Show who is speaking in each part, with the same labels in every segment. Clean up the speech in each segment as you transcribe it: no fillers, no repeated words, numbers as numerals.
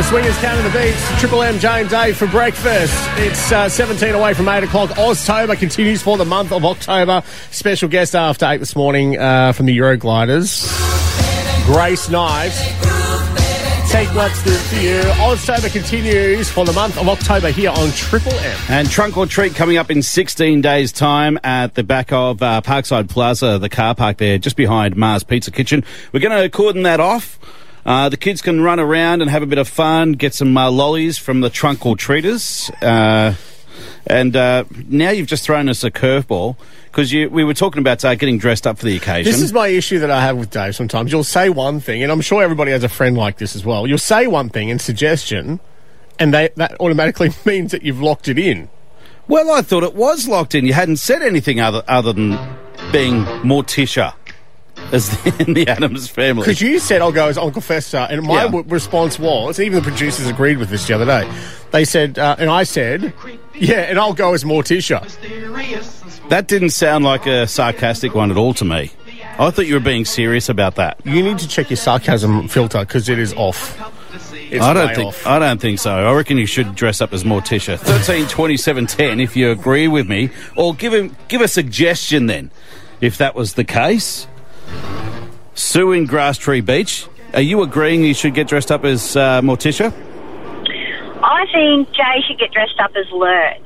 Speaker 1: The Swingers counting the beats. Triple M, Jane Dave for breakfast. It's 17 away from 8 o'clock. Oztober continues for the month of October. Special guest after 8 this morning from the Eurogliders. Grace Knight. Take what's good for you. Oztober continues for the month of October here on Triple M.
Speaker 2: And Trunk or Treat coming up in 16 days' time at the back of Parkside Plaza, the car park there, just behind Mars Pizza Kitchen. We're going to cordon that off. The kids can run around and have a bit of fun, get some lollies from the Trunk or Treaters. And now you've just thrown us a curveball because we were talking about getting dressed up for the occasion.
Speaker 1: This is my issue that I have with Dave sometimes. You'll say one thing, and I'm sure everybody has a friend like this as well. You'll say one thing in suggestion, and that automatically means that you've locked it in.
Speaker 2: Well, I thought it was locked in. You hadn't said anything other than being Morticia as in the Addams Family.
Speaker 1: Because you said, I'll go as Uncle Fester, and my response was, even the producers agreed with this the other day, they said, and I said, yeah, and I'll go as Morticia.
Speaker 2: That didn't sound like a sarcastic one at all to me. I thought you were being serious about that.
Speaker 1: You need to check your sarcasm filter because it is off.
Speaker 2: I don't think so. I reckon you should dress up as Morticia. 13 27 10 if you agree with me, or give a suggestion then, if that was the case. Sue in Grass Tree Beach, are you agreeing you should get dressed up as Morticia?
Speaker 3: I think Jay should get dressed up as Lurch.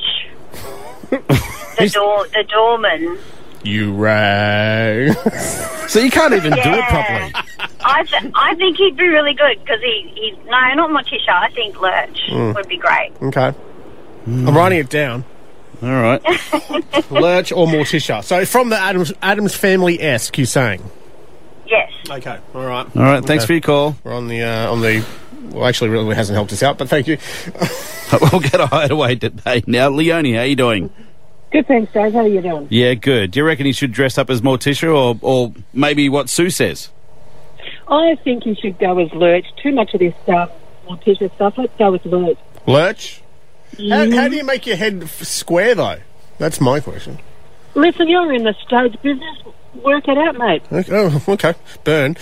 Speaker 3: The doorman.
Speaker 1: You rang.
Speaker 2: So you can't even do it properly.
Speaker 3: I think he'd be really good because he's no, not Morticia. I think Lurch would be great.
Speaker 1: Okay. I'm writing it down.
Speaker 2: All right.
Speaker 1: Lurch or Morticia. So from the Addams Family-esque, you're saying?
Speaker 3: Yes.
Speaker 1: Okay. All right.
Speaker 2: All right. Thanks for your call.
Speaker 1: We're on the. Well, actually, really hasn't helped us out, but thank you.
Speaker 2: We'll get a hideaway today. Now, Leonie, how you doing?
Speaker 4: Good, thanks, Dave. How are you doing?
Speaker 2: Yeah, good. Do you reckon he should dress up as Morticia or maybe what Sue says?
Speaker 4: I think he should go as Lurch. Too much of this Morticia stuff. Let's go with Lurch.
Speaker 1: Lurch? How do you make your head square, though? That's my question.
Speaker 4: Listen, you're in the stage business. Work it out, mate.
Speaker 1: Okay. Burn.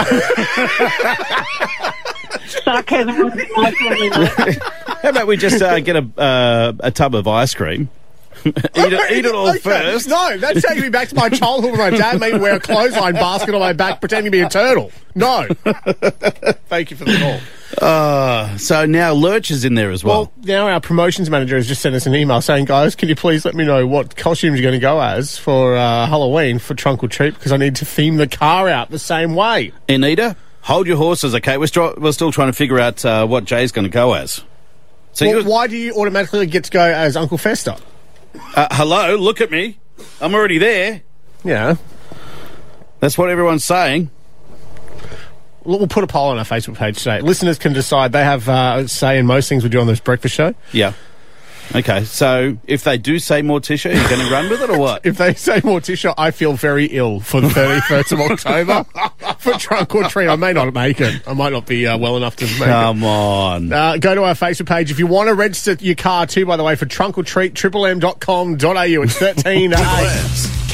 Speaker 4: Sarcasm would be nice for me, mate.
Speaker 2: How about we just get a tub of ice cream? eat it all first.
Speaker 1: No, that's taking me back to my childhood when my dad made me wear a clothesline basket on my back pretending to be a turtle. No. Thank you for the call.
Speaker 2: So now Lurch is in there as well.
Speaker 1: Well, now our promotions manager has just sent us an email saying, guys, can you please let me know what costumes you're going to go as for Halloween for Trunk or Treat because I need to theme the car out the same way.
Speaker 2: Anita, hold your horses, okay? We're still trying to figure out what Jay's going to go as. So
Speaker 1: why do you automatically get to go as Uncle Fester?
Speaker 2: Hello, look at me. I'm already there.
Speaker 1: Yeah.
Speaker 2: That's what everyone's saying.
Speaker 1: We'll put a poll on our Facebook page today. Listeners can decide. They have a say in most things we do on this breakfast show.
Speaker 2: Yeah. Okay, so if they do say Morticia, are you going to run with it or what?
Speaker 1: If they say Morticia, I feel very ill for the 31st of October for Trunk or Treat. I may not make it. I might not be well enough to make it.
Speaker 2: Come on.
Speaker 1: Go to our Facebook page. If you want to register your car too, by the way, for Trunk or Treat, triplem.com.au. It's 13 to 8.